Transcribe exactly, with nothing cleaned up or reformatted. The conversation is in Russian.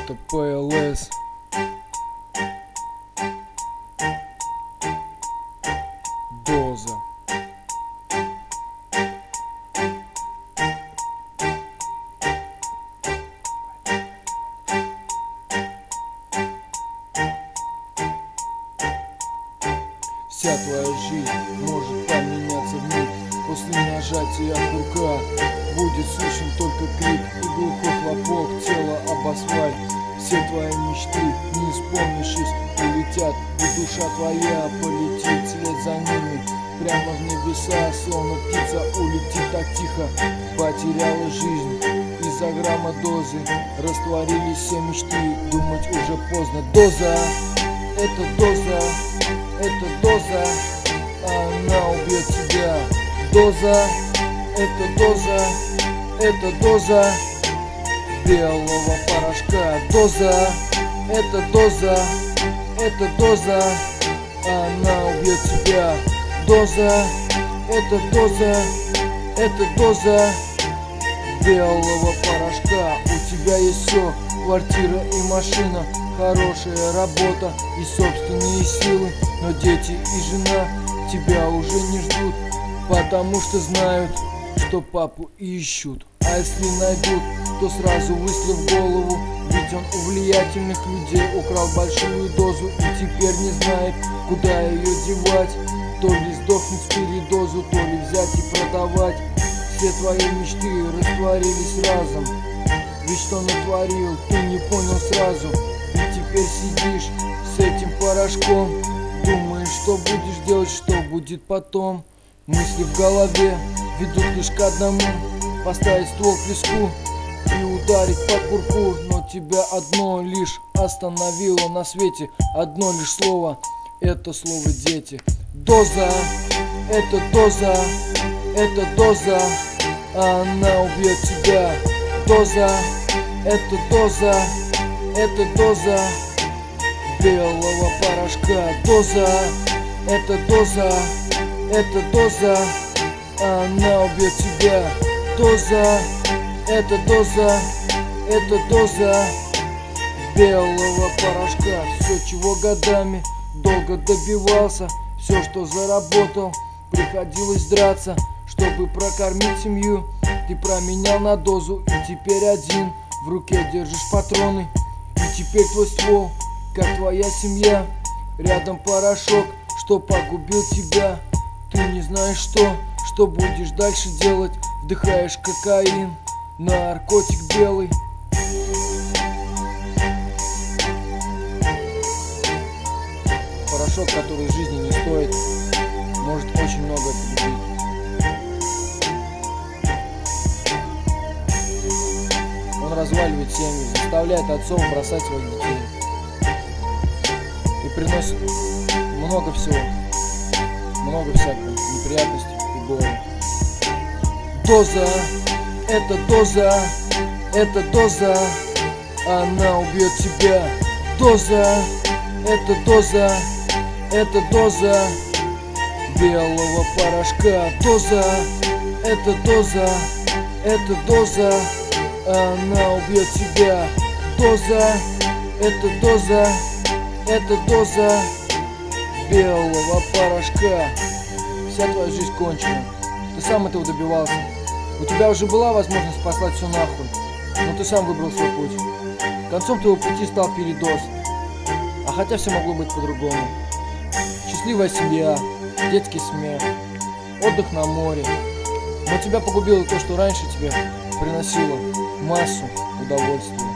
Это ПЛС. Доза. Вся твоя жизнь может поменяться вмиг. После нажатия курка будет слышен только крик и глухой хлопок тела об асфальт. Все твои мечты, не исполнившись, улетят, и душа твоя полетит вслед за ними прямо в небеса, словно птица улетит так тихо. Потеряла жизнь из-за грамма дозы, растворились все мечты, думать уже поздно. Доза, это доза, это доза, она убьет тебя. Доза, это доза, это доза белого порошка. Доза, это доза, это доза, она убьет тебя. Доза, это доза, это доза белого порошка. У тебя есть все, квартира и машина, хорошая работа и собственные силы. Но дети и жена тебя уже не ждут, потому что знают, что папу ищут. А если найдут, то сразу выстрел в голову, ведь он у влиятельных людей украл большую дозу и теперь не знает, куда ее девать. То ли сдохнуть с передозу, то ли взять и продавать. Все твои мечты растворились разом, ведь что натворил, ты не понял сразу. И теперь сидишь с этим порошком, думаешь, что будешь делать, что будет потом. Мысли в голове ведут лишь к одному: поставить ствол к виску и ударить по курку. Но тебя одно лишь остановило на свете, одно лишь слово, это слово дети. Доза, это доза, это доза, она убьет тебя. Доза, это доза, это доза белого порошка. Доза, это доза, это доза, она убьет тебя. Доза, это доза, это доза белого порошка. Все, чего годами долго добивался, все, что заработал, приходилось драться, чтобы прокормить семью. Ты променял на дозу и теперь один в руке держишь патроны. И теперь твой ствол, как твоя семья, рядом порошок, что погубил тебя. Ты не знаешь что, что будешь дальше делать. Вдыхаешь кокаин, наркотик белый. Порошок, который жизни не стоит, может очень много погубить. Он разваливает семьи, заставляет отцов бросать своих детей и приносит много всего, много всяких неприятностей и горя. Доза, это доза, это доза, она убьет тебя. Доза, это доза, это доза белого порошка. Доза, это доза, это доза, она убьет тебя. Доза, это доза, это доза белого порошка. Вся твоя жизнь кончена, ты сам этого добивался. У тебя уже была возможность послать все нахуй, но ты сам выбрал свой путь. Концом твоего пути стал передоз, а хотя все могло быть по-другому. Счастливая семья, детский смех, отдых на море. Но тебя погубило то, что раньше тебе приносило массу удовольствия.